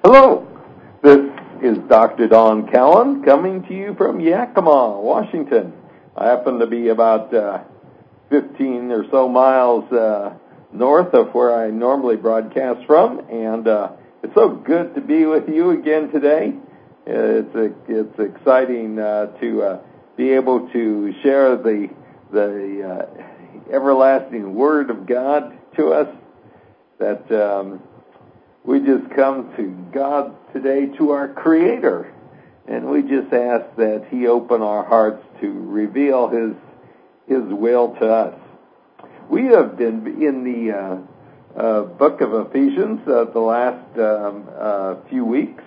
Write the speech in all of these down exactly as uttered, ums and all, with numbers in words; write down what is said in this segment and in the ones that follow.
Hello, this is Doctor Don Callan coming to you from Yakima, Washington. I happen to be about uh, fifteen or so miles uh, north of where I normally broadcast from, and uh, it's so good to be with you again today. It's a, it's exciting uh, to uh, be able to share the the uh, everlasting Word of God to us. That um, we just come to God today, to our Creator, and we just ask that He open our hearts to reveal His His will to us. We have been in the uh, uh, book of Ephesians uh, the last um, uh, few weeks,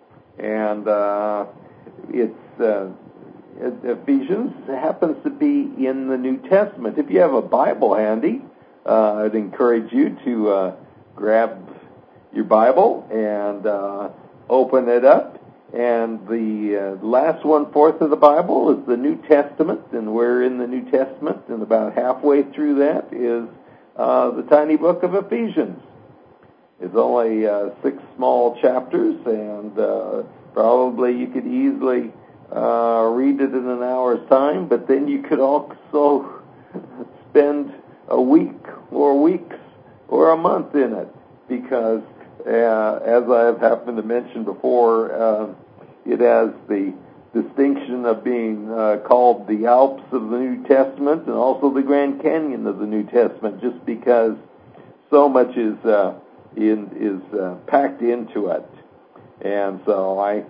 and uh, it's uh, Ephesians happens to be in the New Testament. If you have a Bible handy, uh, I'd encourage you to uh, grab your Bible and uh, open it up. And the uh, last one fourth of the Bible is the New Testament, and we're in the New Testament, and about halfway through that is uh, the tiny book of Ephesians. It's only uh, six small chapters, and uh, probably you could easily uh, read it in an hour's time, but then you could also spend a week or weeks or a month in it, because uh, as I have happened to mention before, uh, it has the distinction of being uh, called the Alps of the New Testament and also the Grand Canyon of the New Testament, just because so much is uh, in, is uh, packed into it. And so I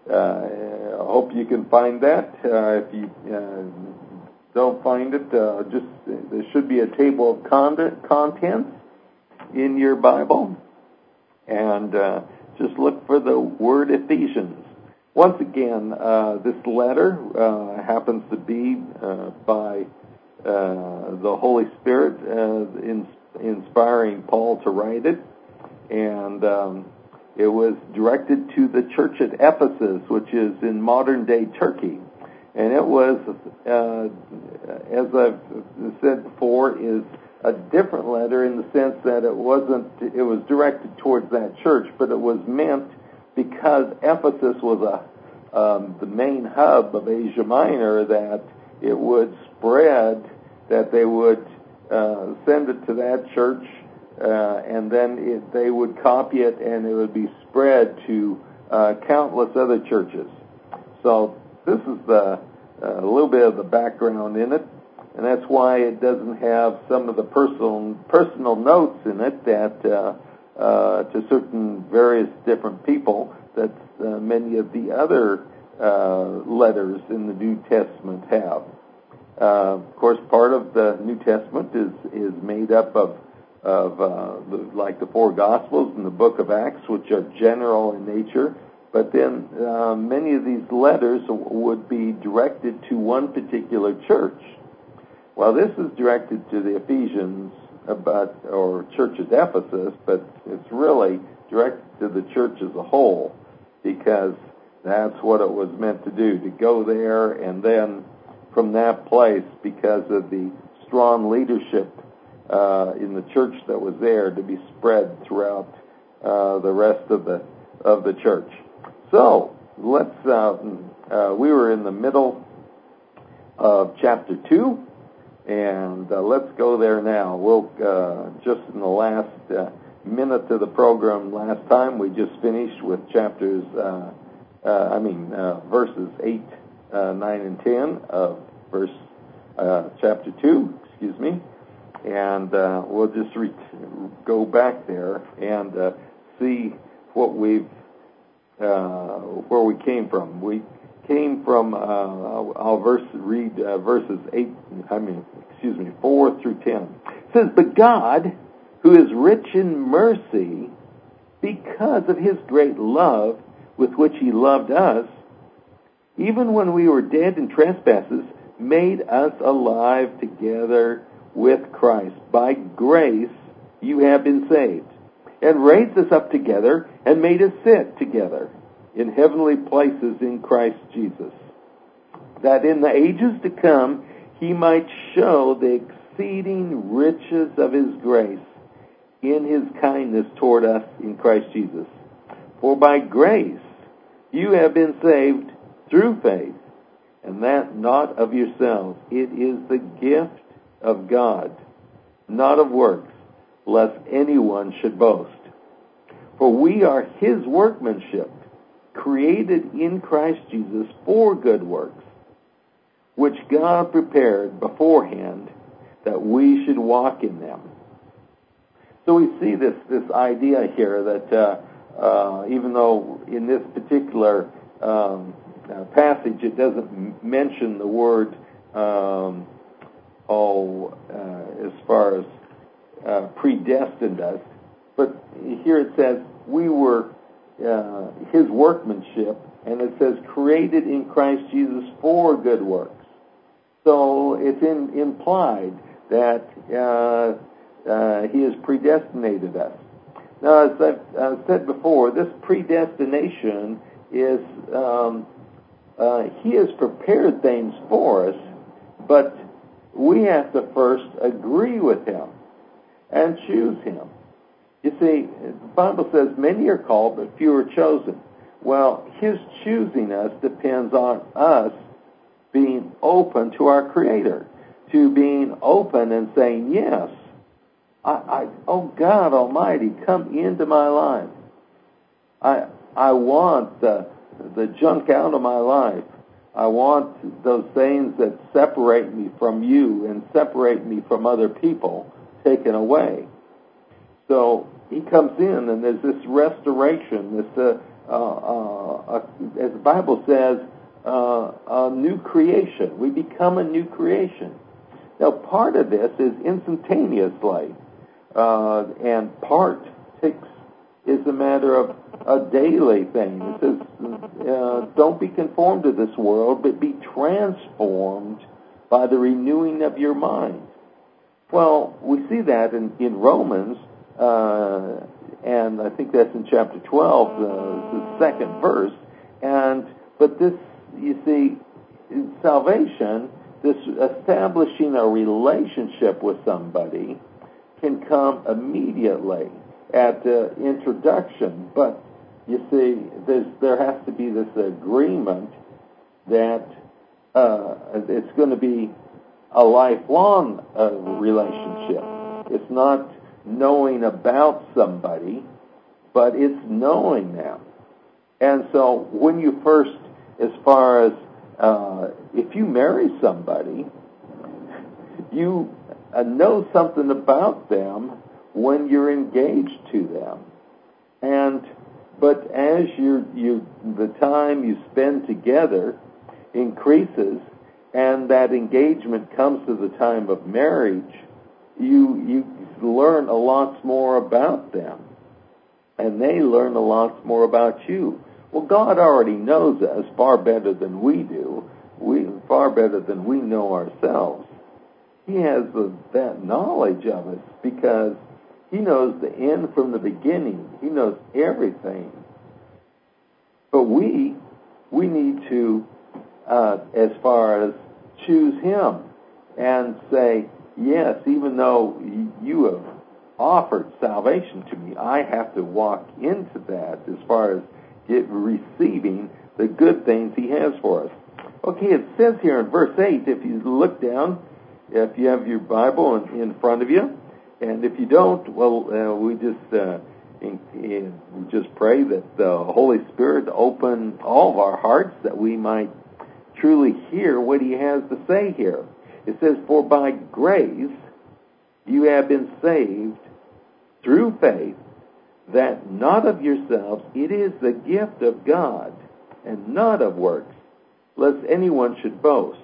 uh, hope you can find that. Uh, if you uh, don't find it, uh, just there should be a table of content, contents in your Bible, and uh, just look for the word Ephesians. Once again, uh, this letter uh, happens to be uh, by uh, the Holy Spirit uh, in, inspiring Paul to write it, and um, it was directed to the church at Ephesus, which is in modern-day Turkey. And it was, uh, as I've said before, is a different letter in the sense that it wasn't, it was directed towards that church, but it was meant because Ephesus was a, um, the main hub of Asia Minor, that it would spread, that they would uh, send it to that church, uh, and then it, they would copy it, and it would be spread to uh, countless other churches. So this is the uh, a little bit of the background in it, and that's why it doesn't have some of the personal personal notes in it that uh, uh, to certain various different people that uh, many of the other uh, letters in the New Testament have. Uh, of course, part of the New Testament is is made up of of uh, the, like the four Gospels and the Book of Acts, which are general in nature. But then uh, many of these letters would be directed to one particular church. Well, this is directed to the Ephesians, about, or church at Ephesus, but it's really directed to the church as a whole, because that's what it was meant to do, to go there, and then from that place, because of the strong leadership uh, in the church that was there, to be spread throughout uh, the rest of the of the church. So let's. Uh, uh, we were in the middle of chapter two. And uh, let's go there now. We'll uh, just in the last uh, minute of the program last time, we just finished with chapters, uh, uh, I mean, uh, verses eight, uh, nine, and ten of verse uh, chapter two, excuse me. And uh, we'll just re- go back there and uh, see what we've, uh, where we came from. We came from, uh, I'll, I'll verse, read uh, verses eight, I mean, excuse me, four through ten. It says, "But God, who is rich in mercy, because of His great love with which He loved us, even when we were dead in trespasses, made us alive together with Christ. By grace you have been saved, and raised us up together, and made us sit together in heavenly places in Christ Jesus, that in the ages to come He might show the exceeding riches of His grace in His kindness toward us in Christ Jesus. For by grace you have been saved through faith, and that not of yourselves. It is the gift of God, not of works, lest anyone should boast. For we are his workmanship, created in Christ Jesus for good works, which God prepared beforehand that we should walk in them. So we see this, this idea here that uh, uh, even though in this particular um, uh, passage it doesn't m- mention the word, um, oh, uh, as far as uh, predestined us, but here it says we were uh, his workmanship, and it says created in Christ Jesus for good works. So it's in, implied that uh, uh, he has predestinated us. Now, as I've uh, said before, this predestination is um, uh, he has prepared things for us, but we have to first agree with him and choose him. You see, the Bible says many are called, but few are chosen. Well, his choosing us depends on us being open to our Creator, to being open and saying, yes, I, I oh God Almighty, come into my life. I I want the, the junk out of my life. I want those things that separate me from you and separate me from other people taken away. So he comes in, and there's this restoration, this, uh, uh, uh, uh, as the Bible says, uh, a new creation. We become a new creation. Now, part of this is instantaneously, uh, and part takes is a matter of a daily thing. It says, uh, don't be conformed to this world, but be transformed by the renewing of your mind. Well, we see that in, in Romans, uh, and I think that's in chapter twelve, uh, the second verse. And but this, you see, in salvation, this establishing a relationship with somebody can come immediately at the introduction. But you see, there's, there has to be this agreement that uh, it's going to be a lifelong uh, relationship. It's not knowing about somebody, but it's knowing them. And so when you first, as far as uh, if you marry somebody, you uh, know something about them when you're engaged to them. And but as you you the time you spend together increases, and that engagement comes to the time of marriage, you you learn a lot more about them, and they learn a lot more about you. Well, God already knows us far better than we do. We far better than we know ourselves. He has the, that knowledge of us because He knows the end from the beginning. He knows everything. But we we need to, uh, as far as choose Him and say, yes, even though you have offered salvation to me, I have to walk into that as far as get, receiving the good things He has for us. Okay, it says here in verse eight, if you look down, if you have your Bible in, in front of you, and if you don't, well, uh, we just uh, in, in, we just pray that the Holy Spirit open all of our hearts that we might truly hear what He has to say here. It says, for by grace you have been saved through faith, that not of yourselves, it is the gift of God, and not of works, lest anyone should boast.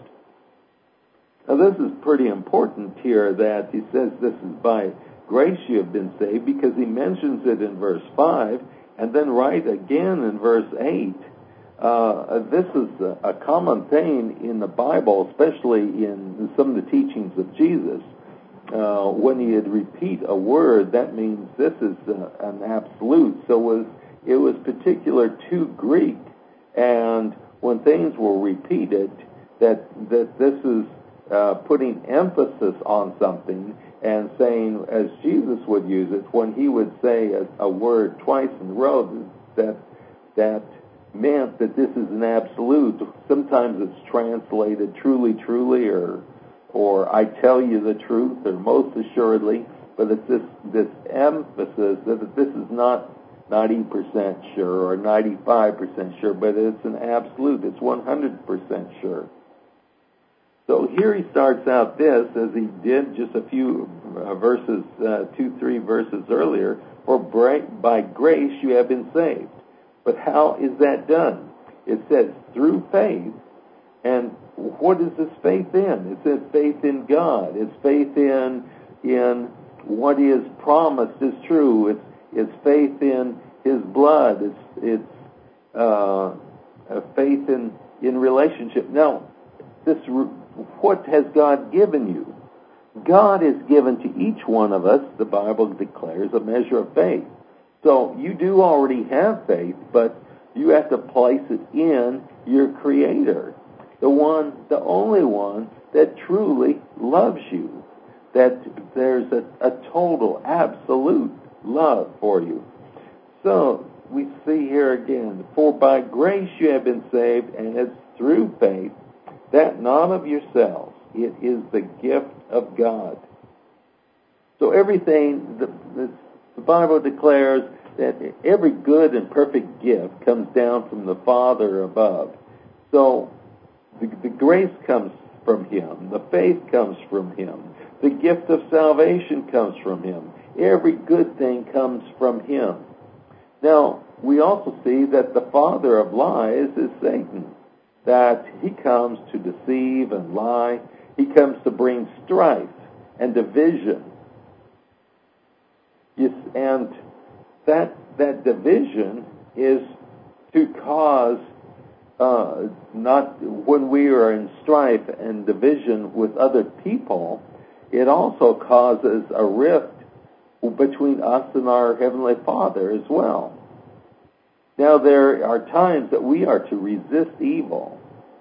Now this is pretty important here that he says this is by grace you have been saved, because he mentions it in verse five, and then right again in verse eight. Uh, this is a, a common thing in the Bible, especially in some of the teachings of Jesus. Uh, when he would repeat a word, that means this is uh, an absolute. So it was, it was particular to Greek, and when things were repeated, that that this is uh, putting emphasis on something and saying, as Jesus would use it, when he would say a, a word twice in a row, that that meant that this is an absolute. Sometimes it's translated truly, truly, or or I tell you the truth, or most assuredly. But it's this this emphasis that this is not ninety percent sure or ninety-five percent sure, but it's an absolute. It's one hundred percent sure. So here he starts out this, as he did just a few uh, verses, uh, two, three verses earlier, for by grace you have been saved. But how is that done? It says through faith. And what is this faith in? It says faith in God. It's faith in in what is promised is true. It's it's faith in His blood. It's it's uh, a faith in in relationship. Now, this what has God given you? God has given to each one of us, the Bible declares, a measure of faith. So you do already have faith, but you have to place it in your Creator, the one, the only one that truly loves you, that there's a, a total, absolute love for you. So we see here again, for by grace you have been saved, and it's through faith, that not of yourselves, it is the gift of God. So everything, the, the, the Bible declares that every good and perfect gift comes down from the Father above. So the, the grace comes from Him. The faith comes from Him. The gift of salvation comes from Him. Every good thing comes from Him. Now, we also see that the father of lies is Satan, that he comes to deceive and lie. He comes to bring strife and division. Yes, and that that division is to cause uh, not when we are in strife and division with other people, it also causes a rift between us and our Heavenly Father as well. Now, there are times that we are to resist evil.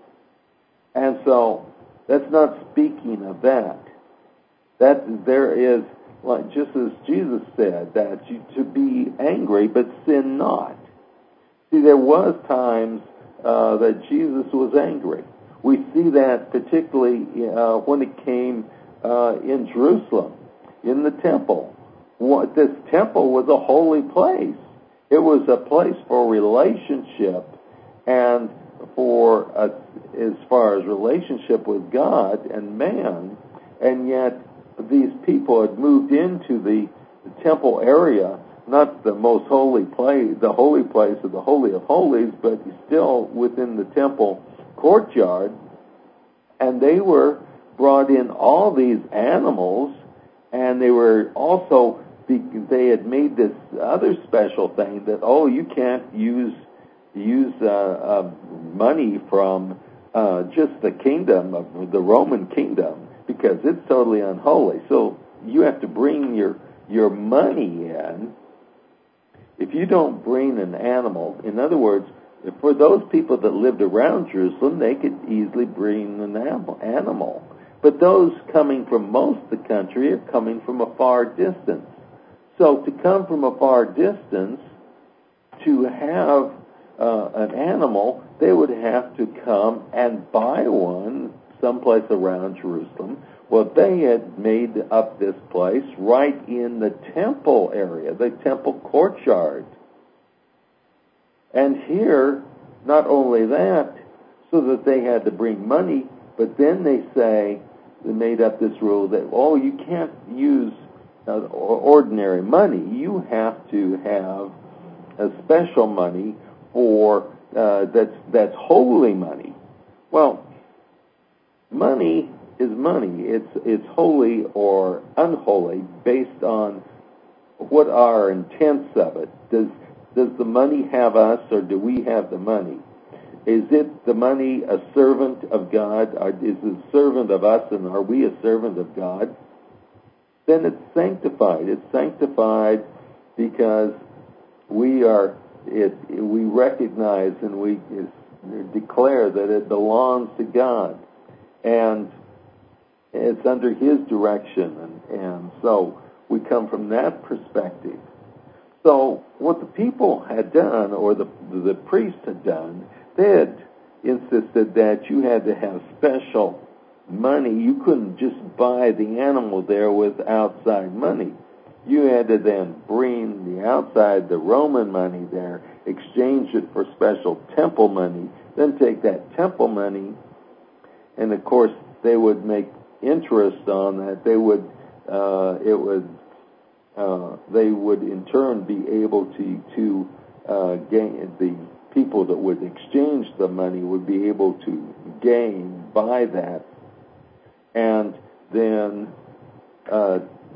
And so, that's not speaking of that. That there is, like just as Jesus said, that you to be angry, but sin not. See, there was times uh, that Jesus was angry. We see that particularly uh, when it came uh, in Jerusalem, in the temple. What, this temple was a holy place. It was a place for relationship and for, uh, as far as relationship with God and man, and yet these people had moved into the, the temple area, not the most holy place, the holy place of the Holy of Holies, but still within the temple courtyard, and they were brought in all these animals, and they were also they had made this other special thing that, oh, you can't use use uh, uh, money from uh, just the kingdom of the Roman kingdom because it's totally unholy. So you have to bring your your money in. If you don't bring an animal, in other words, for those people that lived around Jerusalem, they could easily bring an animal. But those coming from most of the country are coming from a far distance. So to come from a far distance, to have uh, an animal, they would have to come and buy one someplace around Jerusalem. Well, they had made up this place right in the temple area, the temple courtyard. And here, not only that, so that they had to bring money, but then they say, they made up this rule that, oh, you can't use uh, ordinary money. You have to have a special money for uh, that's that's holy money. Well, money is money. It's it's holy or unholy based on what are intents of it. Does does the money have us, or do we have the money? Is it the money a servant of God? Or is it a servant of us, and are we a servant of God? Then it's sanctified. It's sanctified because we are. It we recognize and we declare that it belongs to God, and it's under His direction, and, and so we come from that perspective. So what the people had done, or the the priest had done, they had insisted that you had to have special money. You couldn't just buy the animal there with outside money. You had to then bring the outside, the Roman money there, exchange it for special temple money, then take that temple money, and of course they would make interest on that. They would, uh, it would, uh, they would in turn be able to to uh, gain, the people that would exchange the money would be able to gain by that, and then uh,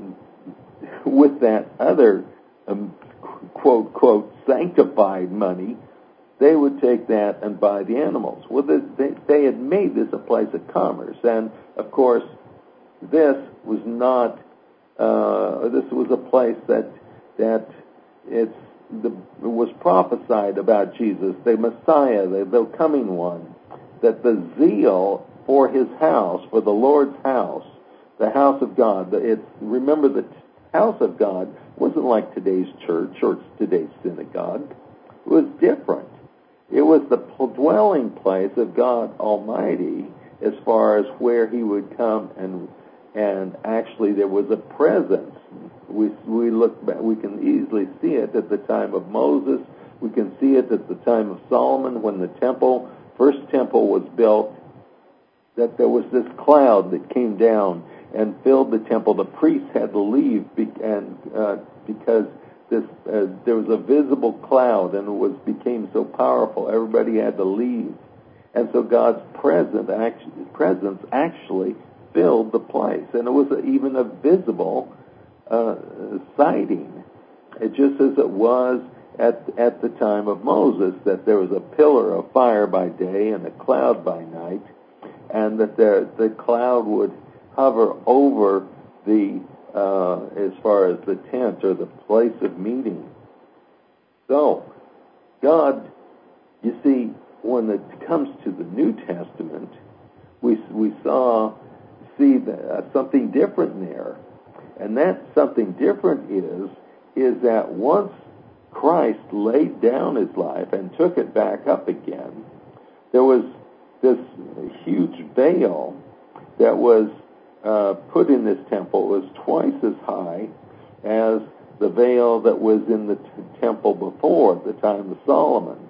with that other um, quote quote sanctified money, they would take that and buy the animals. Well, they, they had made this a place of commerce, and of course, this was not. Uh, this was a place that that it's the, it was prophesied about Jesus, the Messiah, the, the coming one, that the zeal for His house, for the Lord's house, the house of God. It's remember the house of God wasn't like today's church or today's synagogue. It was different. It was the dwelling place of God Almighty, as far as where He would come and and actually there was a presence. We we look back, we can easily see it at the time of Moses. We can see it at the time of Solomon when the temple, first temple was built, that there was this cloud that came down and filled the temple. The priests had to leave be, and uh, because this uh, there was a visible cloud and it was became so powerful, everybody had to leave. And so God's presence actually, presence actually filled the place, and it was a, even a visible uh, sighting. It just as it was at at the time of Moses, that there was a pillar of fire by day and a cloud by night, and that the the cloud would hover over the uh, as far as the tent or the place of meeting. So God, you see, when it comes to the New Testament, we we saw see that, uh, something different there, and that something different is is that once Christ laid down His life and took it back up again, there was this huge veil that was uh, put in this temple. It was twice as high as the veil that was in the t- temple before, at the time of Solomon,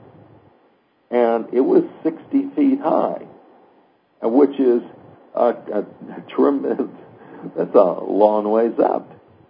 and it was sixty feet high, which is a, a, a tremendous. That's a long ways up,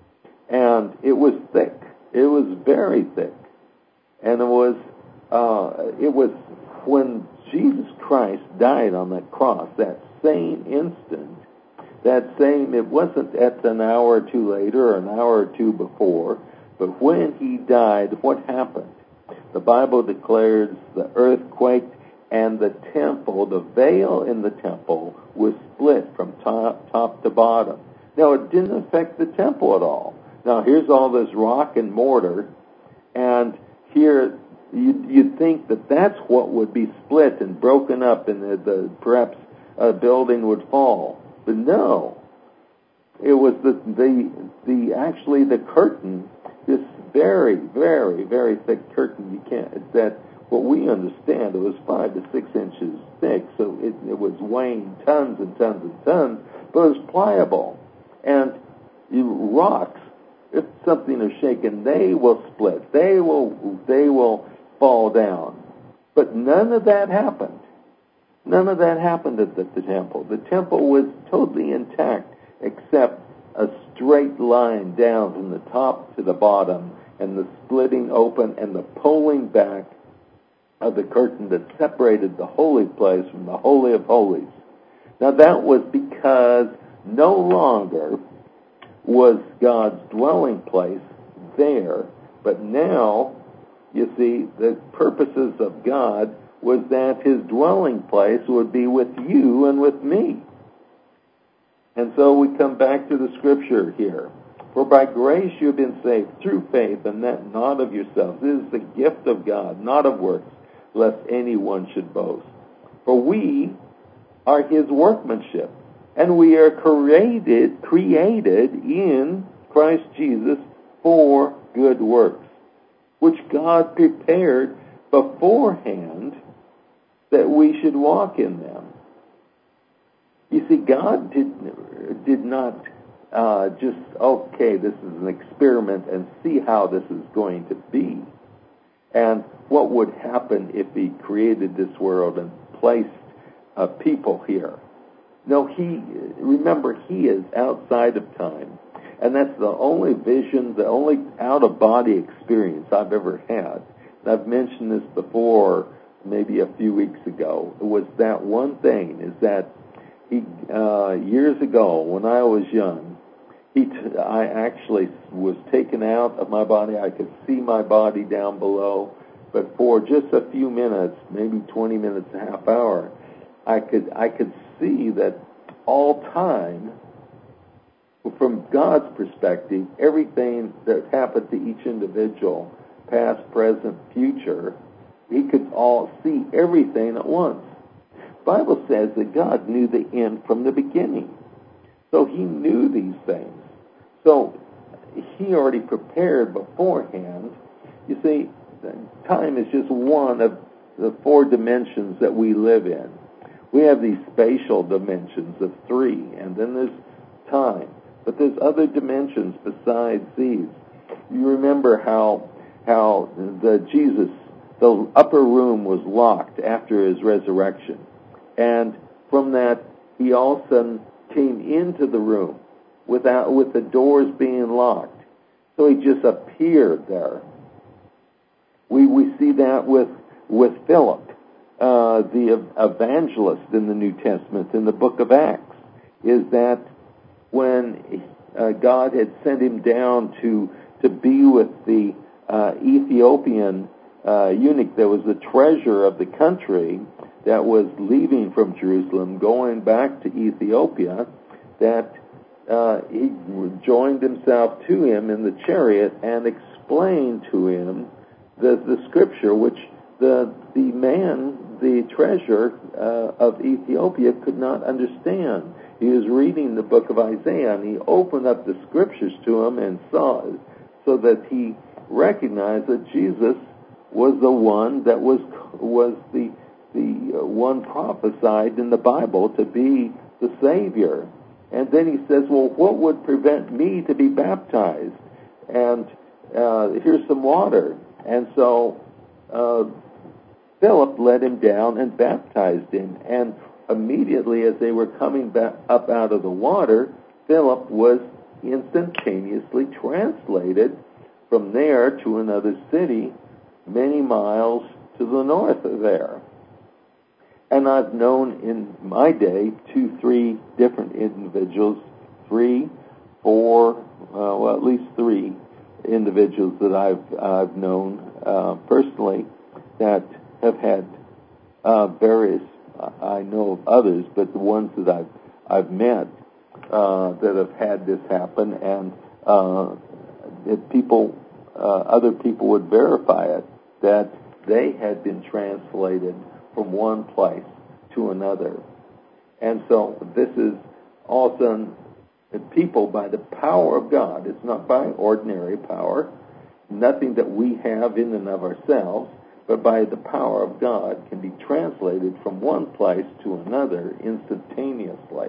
and it was thick. It was very thick, and it was uh, it was when Jesus Christ died on that cross. That same instant, that same. It wasn't at an hour or two later or an hour or two before, but when He died, what happened? The Bible declares the earth quaked, and the temple, the veil in the temple, was split from top, top to bottom. Now, it didn't affect the temple at all. Now, here's all this rock and mortar, and here you'd, you'd think that that's what would be split and broken up, and the, the perhaps a building would fall. But no, it was the the the actually the curtain, this very very very thick curtain. You can't that. What we understand, it was five to six inches thick, so it, it was weighing tons and tons and tons, but it was pliable. And you, rocks, if something is shaken, they will split. They will they will fall down. But none of that happened. None of that happened at the, the temple. The temple was totally intact, except a straight line down from the top to the bottom, and the splitting open and the pulling back of the curtain that separated the holy place from the Holy of Holies. Now that was because no longer was God's dwelling place there, but now, you see, the purposes of God was that His dwelling place would be with you and with me. And so we come back to the scripture here. For by grace you have been saved through faith, and that not of yourselves. It is the gift of God, not of works, lest anyone should boast. For we are His workmanship, and we are created, created in Christ Jesus for good works, which God prepared beforehand that we should walk in them. You see, God did, did not uh, just, okay, this is an experiment and see how this is going to be. And what would happen if He created this world and placed uh, people here. No, He, remember, He is outside of time. And that's the only vision, the only out-of-body experience I've ever had. And I've mentioned this before, maybe a few weeks ago. It was that one thing, is that he, uh, years ago, when I was young, he t- I actually was taken out of my body. I could see my body down below. But for just a few minutes, maybe twenty minutes, a half hour, I could I could see that all time, from God's perspective, everything that happened to each individual, past, present, future, He could all see everything at once. The Bible says that God knew the end from the beginning. So He knew these things. So He already prepared beforehand. You see, time is just one of the four dimensions that we live in. We have these spatial dimensions of three, and then there's time. But there's other dimensions besides these. You remember how how the Jesus, the upper room was locked after His resurrection. And from that, He all of a sudden came into the room without with the doors being locked. So He just appeared there. We we see that with with Philip, uh, the evangelist in the New Testament, in the book of Acts, is that when uh, God had sent him down to to be with the uh, Ethiopian uh, eunuch that was the treasurer of the country that was leaving from Jerusalem, going back to Ethiopia, that uh, he joined himself to him in the chariot and explained to him the, the scripture, which the the man, the treasurer uh, of Ethiopia, could not understand. He was reading the book of Isaiah, and he opened up the scriptures to him and saw it, so that he recognized that Jesus was the one that was was the the one prophesied in the Bible to be the Savior. And then he says, well, what would prevent me to be baptized? And uh, here's some water. And so uh, Philip led him down and baptized him. And immediately as they were coming back up out of the water, Philip was instantaneously translated from there to another city many miles to the north of there. And I've known in my day two, three different individuals, three, four, uh, well, at least three individuals that I've I've known uh, personally that have had uh, various. I know of others, but the ones that I've I've met uh, that have had this happen, and uh, that people, uh, other people would verify it, that they had been translated from one place to another. And so this is also people by the power of God. It's not by ordinary power, nothing that we have in and of ourselves, but by the power of God can be translated from one place to another instantaneously.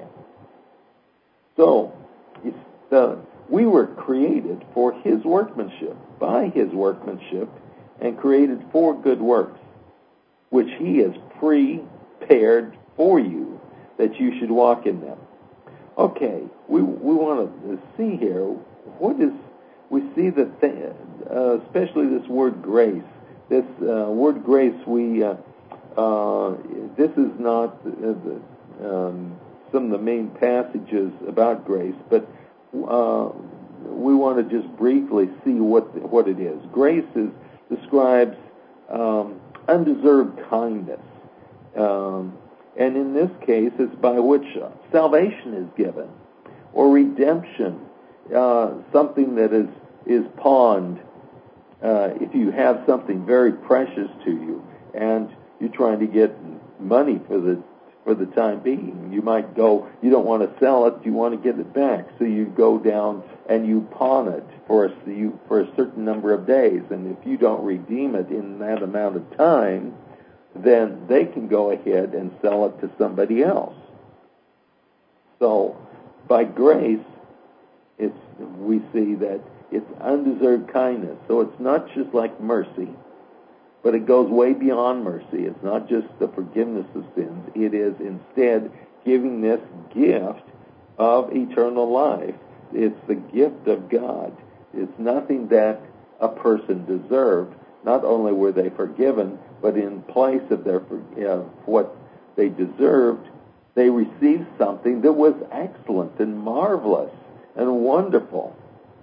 So it's the, we were created for His workmanship, by His workmanship, and created for good works, which He has prepared for you, that you should walk in them. Okay, we we want to see here, what is, we see that, th- uh, especially this word grace, this uh, word grace, we, uh, uh, this is not uh, the, um, some of the main passages about grace, but uh, we want to just briefly see what what it is. Grace is, describes um, undeserved kindness. Um, and in this case, it's by which salvation is given, or redemption, uh, something that is, is pawned. Uh, if you have something very precious to you, and you're trying to get money for the for the time being. You might go, you don't want to sell it, you want to get it back, so you go down and you pawn it for a, you, for a certain number of days, and if you don't redeem it in that amount of time, then they can go ahead and sell it to somebody else. So, by grace, it's, we see that it's undeserved kindness. So it's not just like mercy, but it goes way beyond mercy. It's not just the forgiveness of sins. It is instead giving this gift of eternal life. It's the gift of God. It's nothing that a person deserved. Not only were they forgiven, but in place of their uh, what they deserved, they received something that was excellent and marvelous and wonderful.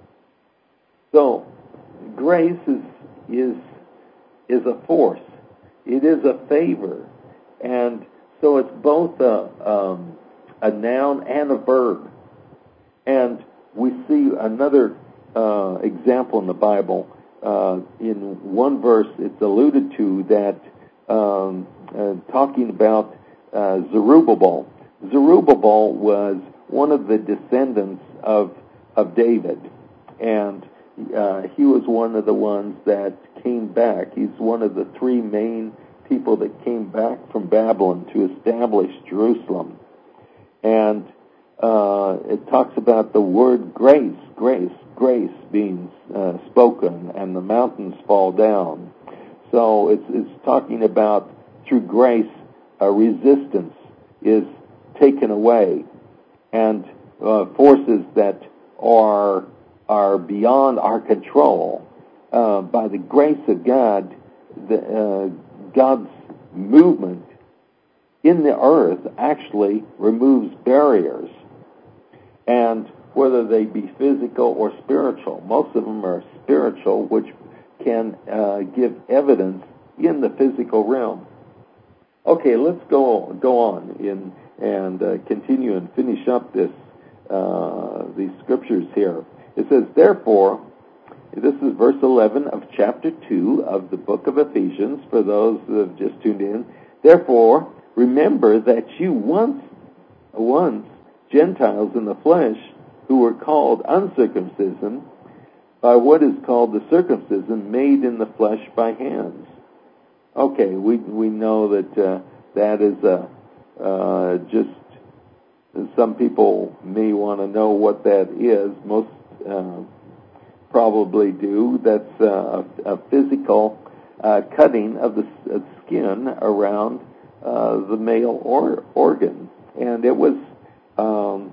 So, grace is is is a force. It is a favor, and so it's both a um, a noun and a verb. And we see another uh, example in the Bible. Uh, in one verse, it's alluded to that um, uh, talking about uh, Zerubbabel. Zerubbabel was one of the descendants of of David, and uh, he was one of the ones that came back. He's one of the three main people that came back from Babylon to establish Jerusalem. And uh, it talks about the word grace, grace, grace being uh, spoken, and the mountains fall down. So it's, it's talking about through grace, a resistance is taken away, and uh, forces that are are beyond our control. Uh, by the grace of God, the, uh, God's movement in the earth actually removes barriers, and whether they be physical or spiritual, most of them are spiritual, which can uh, give evidence in the physical realm. Okay, let's go go on in and uh, continue and finish up this uh, these scriptures here. It says, therefore, this is verse eleven of chapter two of the book of Ephesians, for those that have just tuned in. Therefore, remember that you once, once Gentiles in the flesh, who were called uncircumcision, by what is called the circumcision made in the flesh by hands. Okay, we we know that uh, that is a uh, just some people may want to know what that is. Most uh, probably do. That's uh, a, a physical uh, cutting of the uh, skin around uh, the male or, organ, and it was um,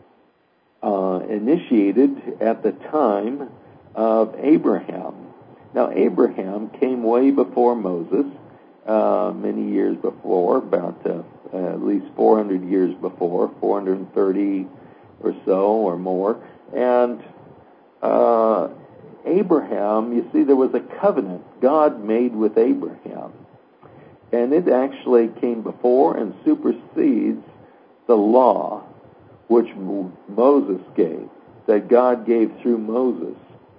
uh, initiated at the time of Abraham. Now, Abraham came way before Moses, uh, many years before, about uh, uh, at least four hundred years before, four hundred thirty or so or more. And uh, Abraham, you see, there was a covenant God made with Abraham. And it actually came before and supersedes the law which Moses gave, that God gave through Moses.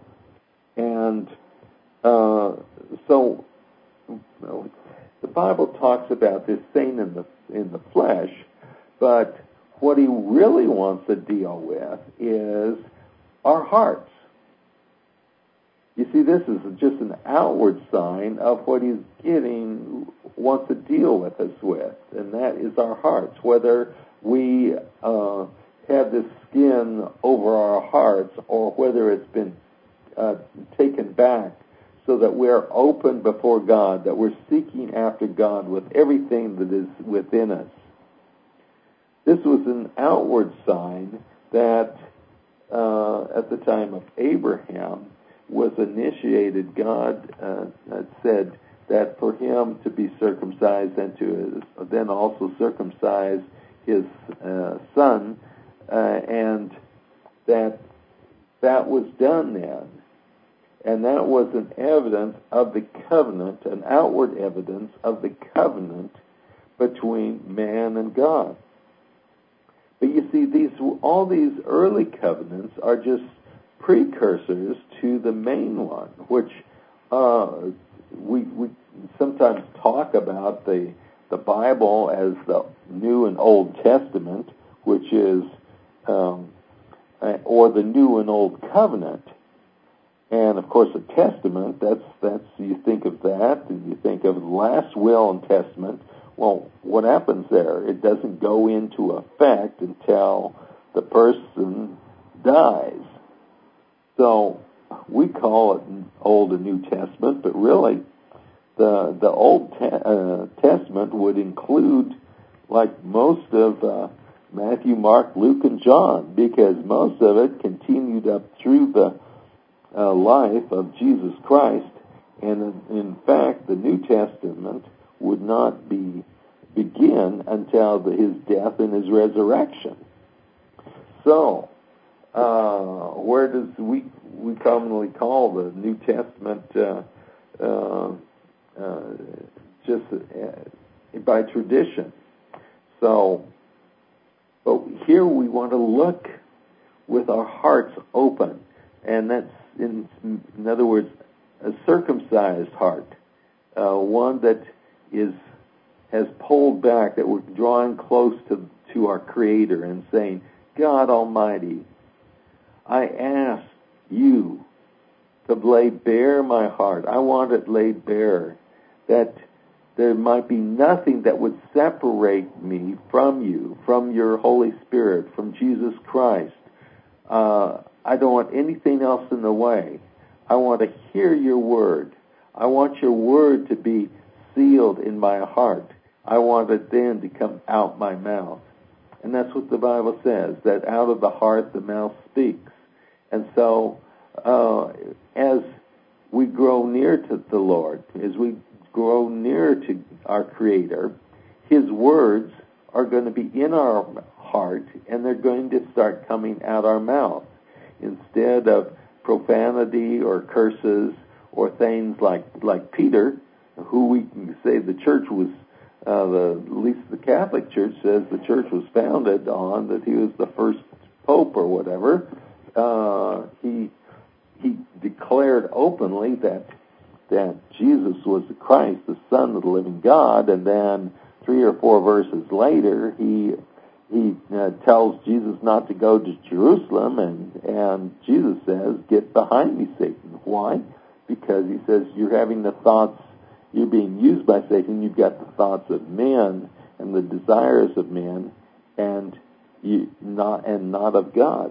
And uh, so you know, the Bible talks about this thing in the in the flesh, but what he really wants to deal with is our hearts. You see, this is just an outward sign of what he's getting, wants to deal with us with, and that is our hearts. Whether we uh, have this skin over our hearts, or whether it's been uh, taken back, so that we're open before God, that we're seeking after God with everything that is within us. This was an outward sign that uh, at the time of Abraham was initiated. God uh, said that for him to be circumcised and to then also circumcise his uh, son, uh, and that that was done then. And that was an evidence of the covenant, an outward evidence of the covenant between man and God. But you see, these all these early covenants are just precursors to the main one, which uh, we we sometimes talk about the the Bible as the New and Old Testament, which is, um, or the New and Old Covenant. And, of course, a testament, that's, that's, you think of that, and you think of the last will and testament. Well, what happens there? It doesn't go into effect until the person dies. So we call it Old and New Testament, but really the the Old te- uh, Testament would include, like, most of uh, Matthew, Mark, Luke, and John, because most of it continued up through the uh, life of Jesus Christ, and in, in fact, the New Testament would not be begin until the, his death and his resurrection. So, uh, where does we we commonly call the New Testament uh, uh, uh, just uh, by tradition? So, but here we want to look with our hearts open, and that's in in other words, a circumcised heart, uh, one that is has pulled back, that we're drawing close to, to our Creator and saying, God Almighty, I ask you to lay bare my heart. I want it laid bare, that there might be nothing that would separate me from you, from your Holy Spirit, from Jesus Christ. Uh, I don't want anything else in the way. I want to hear your word. I want your word to be sealed in my heart. I want it then to come out my mouth. And that's what the Bible says, that out of the heart the mouth speaks. And so uh, as we grow near to the Lord, as we grow near to our Creator, His words are going to be in our heart, and they're going to start coming out our mouth. Instead of profanity or curses or things like, like Peter, who we can say the church was Uh, the, at least the Catholic Church says the church was founded on that he was the first pope or whatever. Uh, he he declared openly that that Jesus was the Christ, the Son of the living God, and then three or four verses later he he uh, tells Jesus not to go to Jerusalem, and and Jesus says, "Get behind me, Satan." Why? Because he says you're having the thoughts. You're being used by Satan. You've got the thoughts of men and the desires of men, and you not and not of God.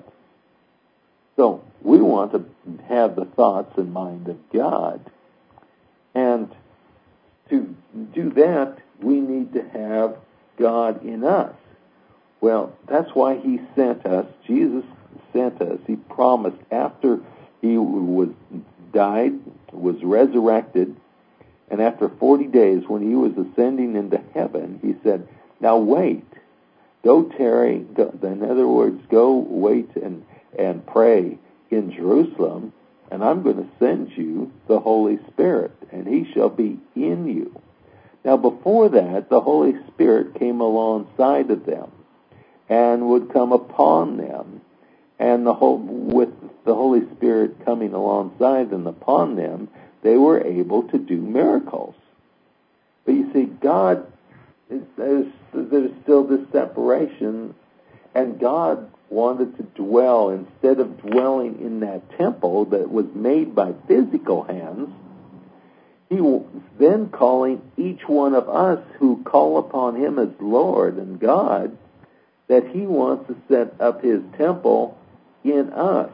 So we want to have the thoughts and mind of God, and to do that, we need to have God in us. Well, that's why He sent us. Jesus sent us. He promised after He was died, was resurrected. And after forty days, when he was ascending into heaven, he said, now wait, go tarry, go, in other words, go wait and, and pray in Jerusalem, and I'm going to send you the Holy Spirit, and he shall be in you. Now before that, the Holy Spirit came alongside of them and would come upon them, and the whole, with the Holy Spirit coming alongside and upon them, they were able to do miracles. But you see, God, there's, there's still this separation, and God wanted to dwell, instead of dwelling in that temple that was made by physical hands, He was then calling each one of us who call upon Him as Lord and God, that He wants to set up His temple in us.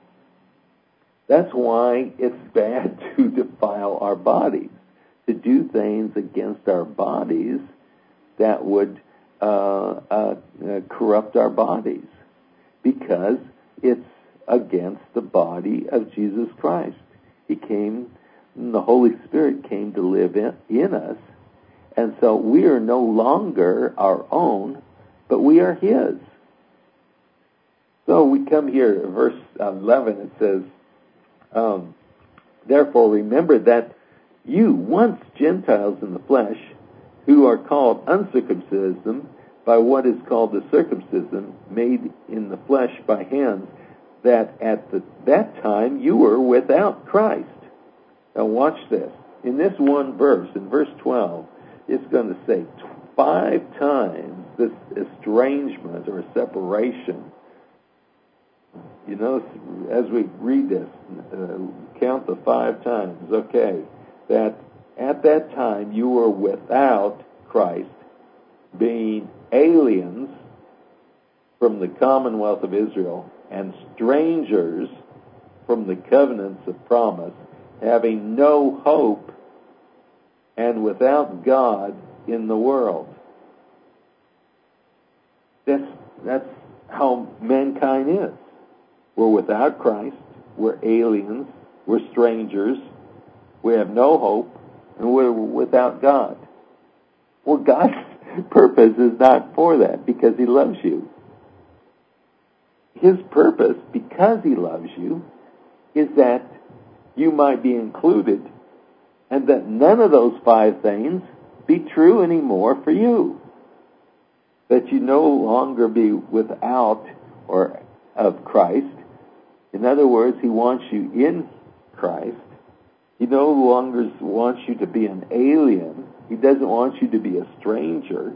That's why it's bad to defile our bodies, to do things against our bodies that would uh, uh, uh, corrupt our bodies, because it's against the body of Jesus Christ. He came, and the Holy Spirit came to live in, in us, and so we are no longer our own, but we are His. So we come here, verse eleven, it says, Um, therefore remember that you, once Gentiles in the flesh, who are called uncircumcision by what is called the circumcision made in the flesh by hands, that at the, that time you were without Christ. Now watch this. In this one verse, in verse twelve, it's going to say five times this estrangement or separation. You notice as we read this, uh, count the five times, okay, that at that time you were without Christ, being aliens from the commonwealth of Israel and strangers from the covenants of promise, having no hope and without God in the world. That's, that's how mankind is. We're without Christ, we're aliens, we're strangers, we have no hope, and we're without God. Well, God's purpose is not for that because He loves you. His purpose, because He loves you, is that you might be included and that none of those five things be true anymore for you. That you no longer be without or of Christ. In other words, He wants you in Christ. He no longer wants you to be an alien. He doesn't want you to be a stranger.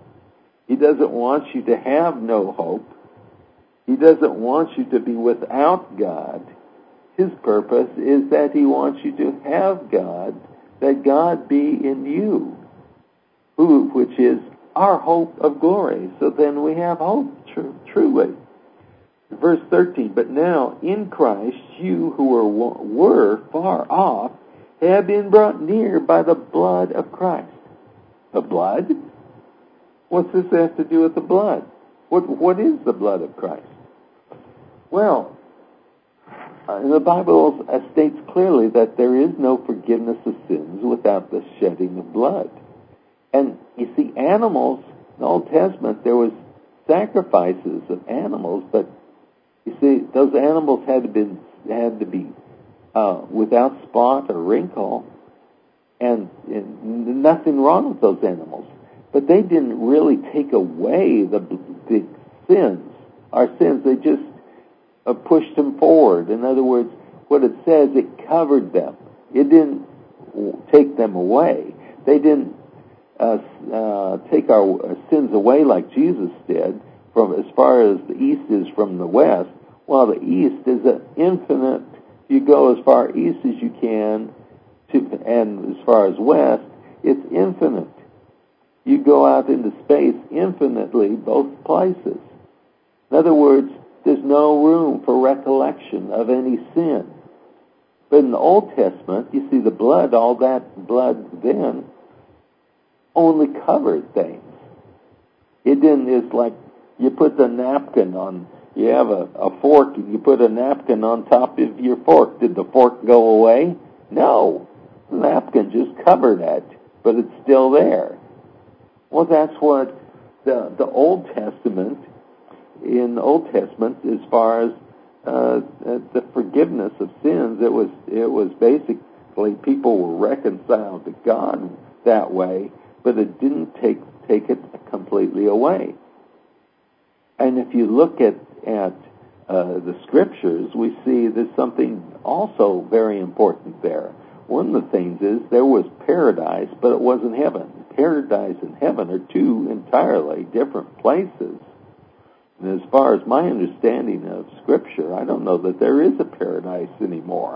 He doesn't want you to have no hope. He doesn't want you to be without God. His purpose is that He wants you to have God, that God be in you, who, which is our hope of glory. So then we have hope, tr- truly. Verse thirteen, but now in Christ you who were, were far off have been brought near by the blood of Christ. The blood? What's this have to do with the blood? What What is the blood of Christ? Well, uh, the Bible states clearly that there is no forgiveness of sins without the shedding of blood. And you see, animals, in the Old Testament, there was sacrifices of animals, but you see, those animals had to be, had to be uh, without spot or wrinkle, and, and nothing wrong with those animals. But they didn't really take away the, the sins, our sins. They just uh, pushed them forward. In other words, what it says, it covered them. It didn't take them away. They didn't uh, uh, take our sins away like Jesus did. From as far as the east is from the west, while the east is an infinite, you go as far east as you can, to, and as far as west, it's infinite. You go out into space infinitely, both places. In other words, there's no room for recollection of any sin. But in the Old Testament, you see the blood, all that blood then, only covered things. It didn't, it's like, you put the napkin on, you have a, a fork, and you put a napkin on top of your fork. Did the fork go away? No. The napkin just covered it, but it's still there. Well, that's what the the Old Testament, in the Old Testament, as far as uh, the forgiveness of sins, it was it was basically people were reconciled to God that way, but it didn't take take it completely away. And if you look at, at uh, the Scriptures, we see there's something also very important there. One of the things is there was paradise, but it wasn't heaven. Paradise and heaven are two entirely different places. And as far as my understanding of Scripture, I don't know that there is a paradise anymore.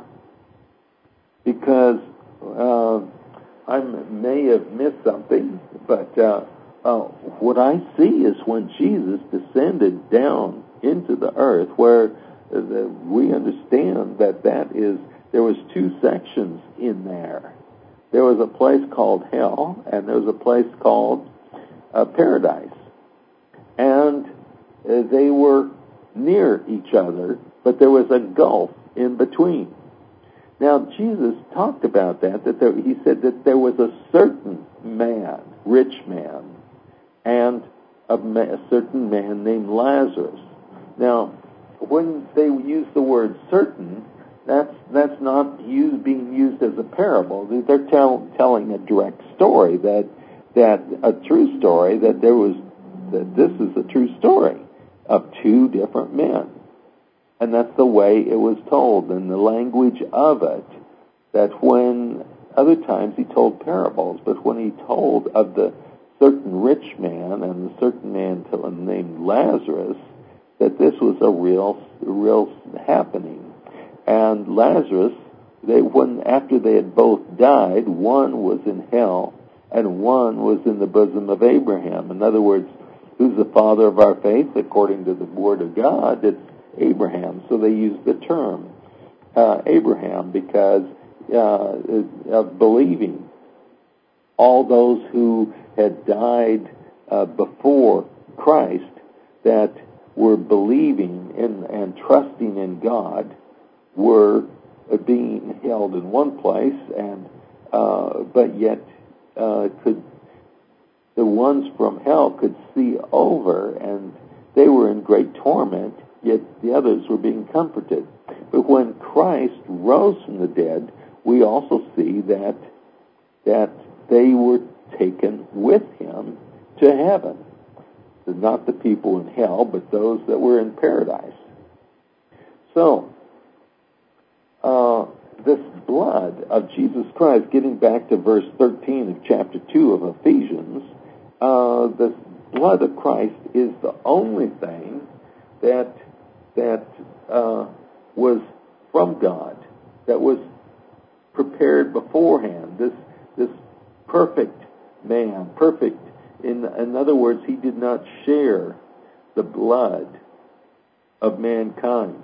Because uh, I may have missed something, but... Uh, Uh, what I see is when Jesus descended down into the earth, where uh, the, we understand that that is, there was two sections in there. There was a place called hell, and there was a place called uh, paradise. And uh, they were near each other, but there was a gulf in between. Now, Jesus talked about that, that there, he said that there was a certain man, rich man, and a, ma- a certain man named Lazarus. Now, when they use the word certain, that's that's not used, being used as a parable. They're tell, telling a direct story, that that a true story, that there was, that this is a true story of two different men. And that's the way it was told, and the language of it, that when, other times he told parables, but when he told of the certain rich man and a certain man named Lazarus, that this was a real, real happening. And Lazarus, they when after they had both died, one was in hell and one was in the bosom of Abraham. In other words, who's the father of our faith? According to the Word of God, it's Abraham. So they use the term uh, Abraham because uh, of believing. All those who had died uh, before Christ that were believing in, and trusting in God were uh, being held in one place, and uh, but yet uh, could the ones from hell could see over, and they were in great torment, yet the others were being comforted. But when Christ rose from the dead, we also see that that they were taken with him to heaven. Not the people in hell, but those that were in paradise. So, uh, this blood of Jesus Christ, getting back to verse thirteen of chapter two of Ephesians, uh, the blood of Christ is the only thing that that uh, was from God, that was prepared beforehand. This this perfect man, perfect. In, in other words, he did not share the blood of mankind,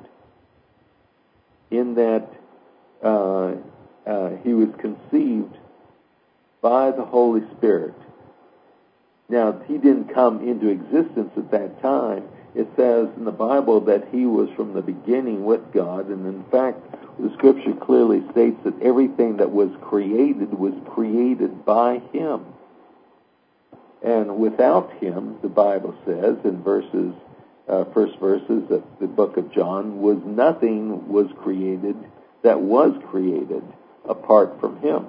in that uh, uh, he was conceived by the Holy Spirit. Now, he didn't come into existence at that time. It says in the Bible that he was from the beginning with God, and in fact, the Scripture clearly states that everything that was created was created by him. And without him, the Bible says in verses, uh, first verses of the book of John, was nothing was created that was created apart from him.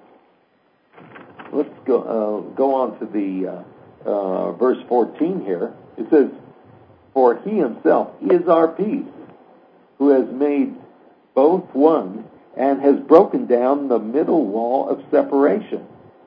Let's go uh, go on to the uh, uh, verse fourteen here. It says, "For he himself is our peace, who has made both one and has broken down the middle wall of separation,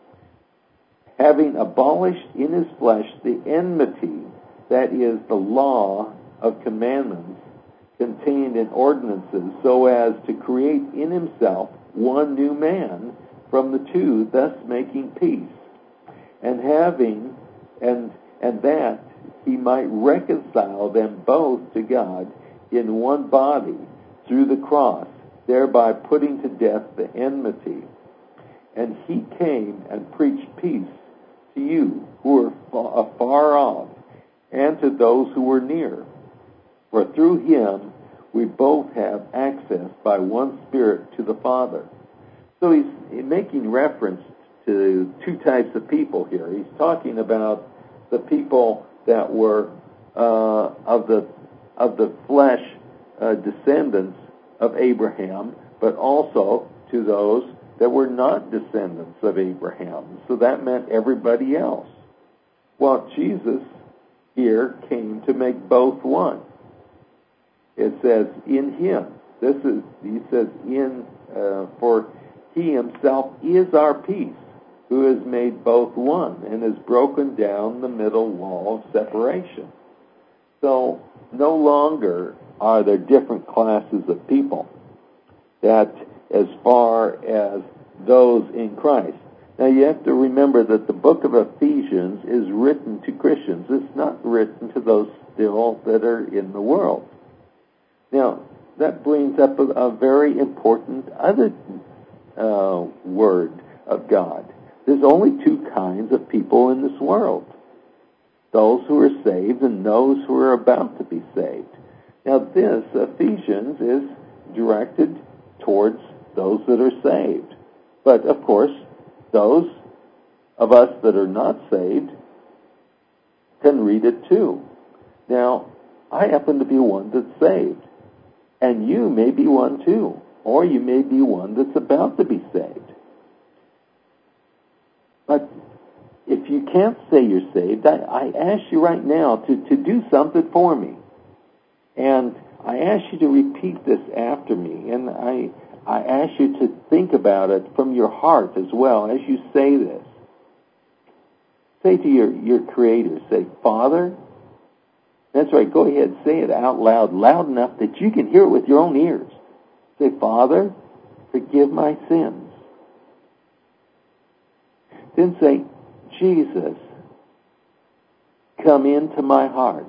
having abolished in his flesh the enmity, that is, the law of commandments contained in ordinances, so as to create in himself one new man from the two, thus making peace, and having and and that he might reconcile them both to God in one body through the cross, thereby putting to death the enmity. And he came and preached peace to you who are afar off, and to those who were near. For through him we both have access by one Spirit to the Father." So he's making reference to two types of people here. He's talking about the people that were uh, of the of the flesh uh, descendants of Abraham, but also to those that were not descendants of Abraham. So that meant everybody else. Well, Jesus here came to make both one. It says, in him. This is, he says, in, uh, for he himself is our peace, who has made both one and has broken down the middle wall of separation. So, no longer are there different classes of people that, as far as those in Christ. Now, you have to remember that the book of Ephesians is written to Christians. It's not written to those still that are in the world. Now, that brings up a, a very important other uh, word of God. There's only two kinds of people in this world: those who are saved and those who are about to be saved. Now, this, Ephesians, is directed towards those that are saved. But, of course, those of us that are not saved can read it too. Now, I happen to be one that's saved, and you may be one too, or you may be one that's about to be saved. But if you can't say you're saved, I, I ask you right now to, to do something for me. And I ask you to repeat this after me, and I I ask you to think about it from your heart as well as you say this. say to your, your Creator, say, Father, that's right, go ahead, say it out loud, loud enough that you can hear it with your own ears. Say, Father, forgive my sins. Then say, Jesus, come into my heart.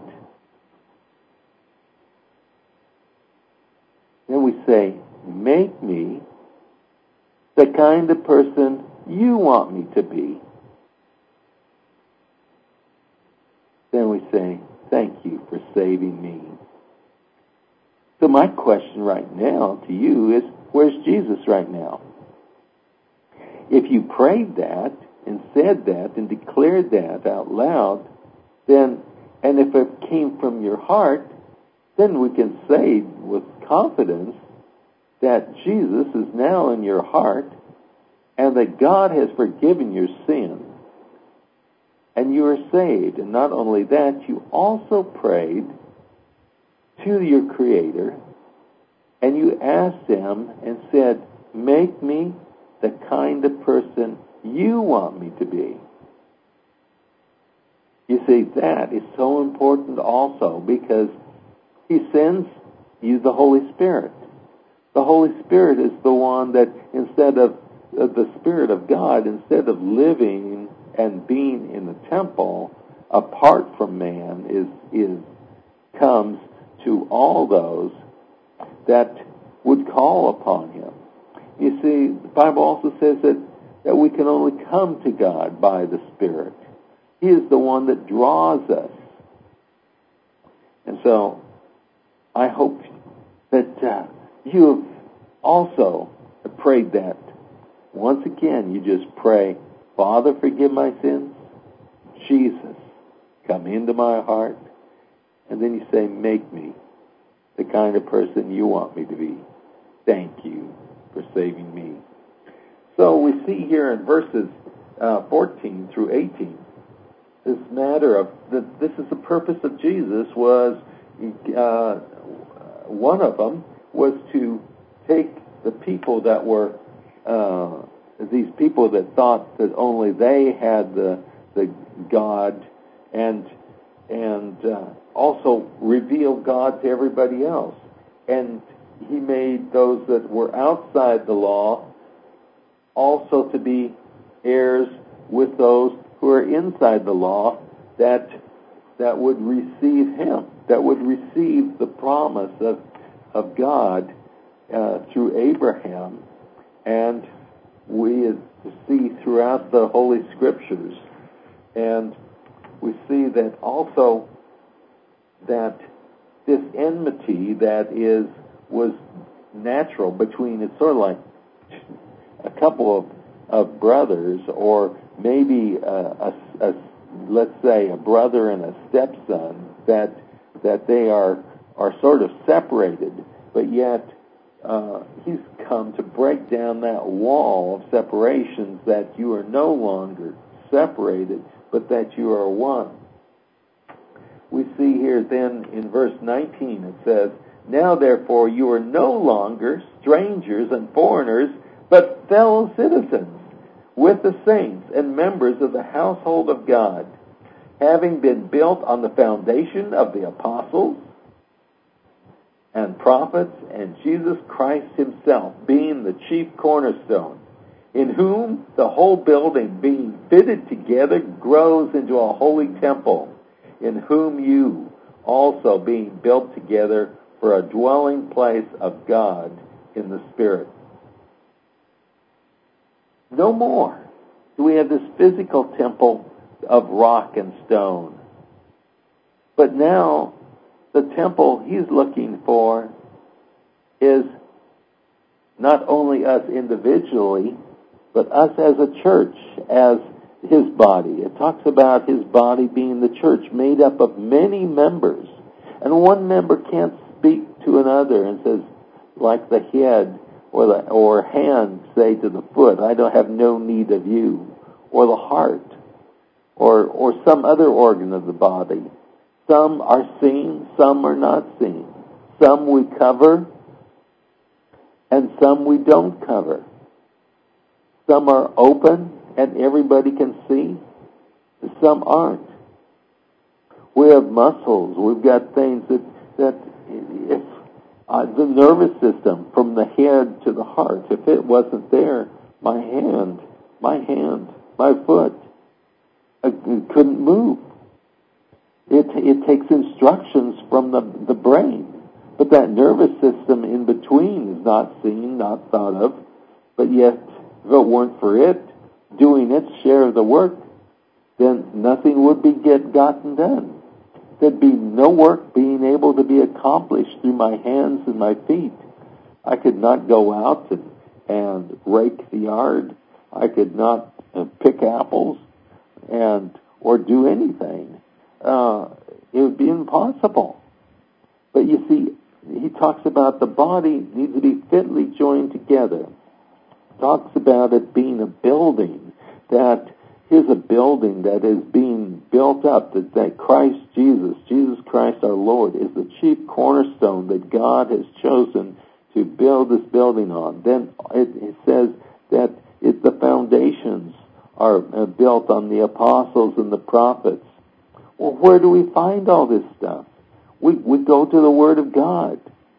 Then we say, make me the kind of person you want me to be. Then we say, thank you for saving me. So my question right now to you is, where's Jesus right now? If you prayed that and said that and declared that out loud, then, and if it came from your heart, then we can say with confidence that Jesus is now in your heart and that God has forgiven your sin and you are saved. And not only that, you also prayed to your Creator and you asked Him and said, make me the kind of person you want me to be. You see, that is so important also because He sends you the Holy Spirit. The Holy Spirit is the one that instead of uh, the Spirit of God, instead of living and being in the temple apart from man, is is comes to all those that would call upon Him. You see, the Bible also says that, that we can only come to God by the Spirit. He is the one that draws us. And so, I hope that uh, you have also prayed that. Once again, you just pray, Father, forgive my sins. Jesus, come into my heart. And then you say, make me the kind of person you want me to be. Thank you for saving me. So we see here in verses uh, fourteen through eighteen, this matter of, that this is the purpose of Jesus was, uh, one of them was to take the people that were, uh, these people that thought that only they had the, the God and, and, uh, also reveal God to everybody else. And He made those that were outside the law also to be heirs with those who are inside the law that that would receive Him, that would receive the promise of of God uh, through Abraham. And we see throughout the Holy Scriptures, and we see that also that this enmity that is was natural between, it's sort of like a couple of, of brothers, or maybe a, a, a let's say a brother and a stepson, that that they are are sort of separated, but yet uh, He's come to break down that wall of separations, that you are no longer separated, but that you are one. We see here then in verse nineteen, it says, now therefore you are no longer strangers and foreigners, but fellow citizens with the saints and members of the household of God, having been built on the foundation of the apostles and prophets, and Jesus Christ Himself being the chief cornerstone, in whom the whole building being fitted together grows into a holy temple, in whom you also being built together for a dwelling place of God in the Spirit. No more do we have this physical temple of rock and stone. But now, the temple He's looking for is not only us individually, but us as a church, as His body. It talks about His body being the church, made up of many members. And one member can't speak to another and says, like the head or the or hand say to the foot, I don't have no need of you, or the heart, or or some other organ of the body. Some are seen, some are not seen. Some we cover, and some we don't cover. Some are open, and everybody can see. Some aren't. We have muscles. We've got things that, that if uh, the nervous system from the head to the heart, if it wasn't there, my hand, my hand, my foot, I couldn't move. It, it takes instructions from the, the brain. But that nervous system in between is not seen, not thought of. But yet, if it weren't for it doing its share of the work, then nothing would be get gotten done. There'd be no work being able to be accomplished through my hands and my feet. I could not go out and, and rake the yard. I could not uh, pick apples and or do anything. Uh, it would be impossible. But you see, he talks about the body needs to be fitly joined together. Talks about it being a building, that here's a building that is being built up, that, that Christ Jesus, Jesus Christ our Lord, is the chief cornerstone that God has chosen to build this building on. Then it, it says that it, the foundations are uh, built on the apostles and the prophets. Well, where do we find all this stuff? We, we go to the Word of God.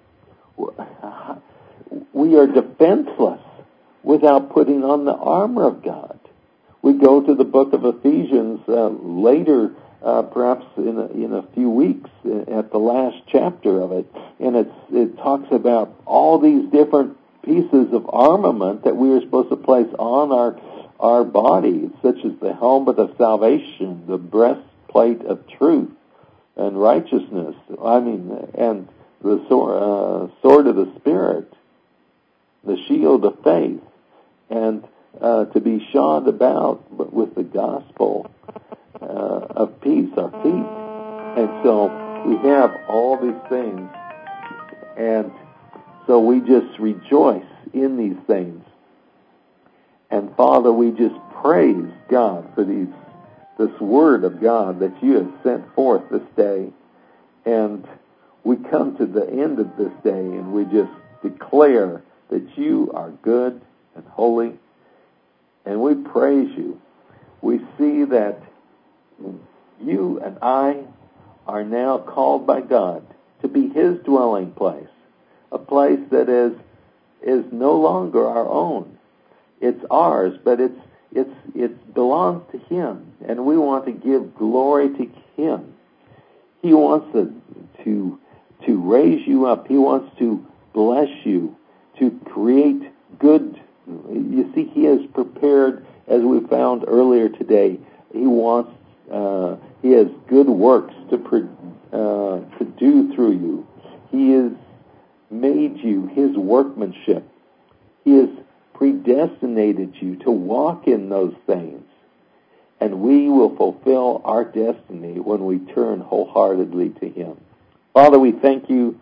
We are defenseless without putting on the armor of God. We go to the book of Ephesians uh, later, uh, perhaps in a, in a few weeks, at the last chapter of it, and it's, it talks about all these different pieces of armament that we are supposed to place on our our body, such as the helmet of salvation, the breastplate of truth and righteousness. I mean, and the sword, uh, sword of the Spirit, the shield of faith, and uh, to be shod about with the gospel uh, of peace, our feet. And so we have all these things, and so we just rejoice in these things. And Father, we just praise God for these this word of God that you have sent forth this day. And we come to the end of this day, and we just declare that you are good and holy, and we praise you. We see that you and I are now called by God to be his dwelling place, a place that is is no longer our own. It's ours, but it's it's it belongs to him, and we want to give glory to him. He wants to to to raise you up. He wants to bless you, to create good. You see, he has prepared, as we found earlier today. He wants uh, he has good works to uh, to do through you. He has made you his workmanship. He has predestinated you to walk in those things. And we will fulfill our destiny when we turn wholeheartedly to him. Father, we thank you.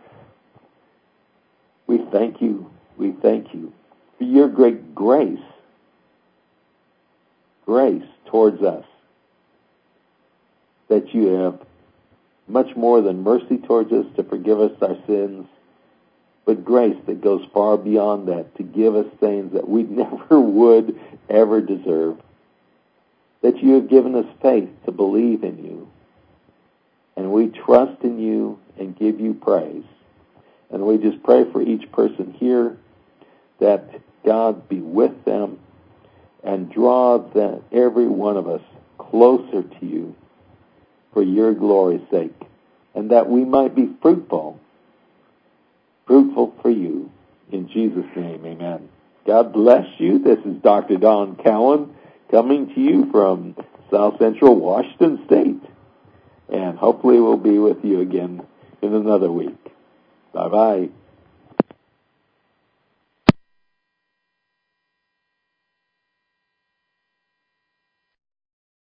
We thank you. We thank you for your great grace. Grace towards us. That you have much more than mercy towards us to forgive us our sins, but grace that goes far beyond that to give us things that we never would ever deserve. That you have given us faith to believe in you. And we trust in you and give you praise. And we just pray for each person here that God be with them and draw them, every one of us closer to you for your glory's sake. And that we might be fruitful Fruitful for you. In Jesus' name, amen. God bless you. This is Doctor Don Cowan coming to you from South Central Washington State. And hopefully we'll be with you again in another week. Bye-bye.